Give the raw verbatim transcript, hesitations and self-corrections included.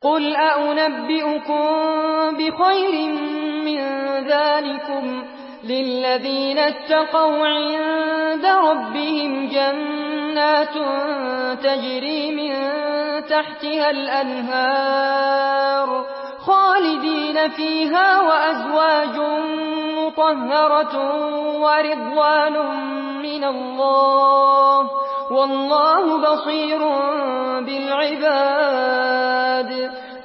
قل أأنبئكم بخير من ذلكم للذين اتقوا عند ربهم جنات تجري من تحتها الأنهار خالدين فيها وأزواج مطهرة ورضوان من الله والله بصير بالعباد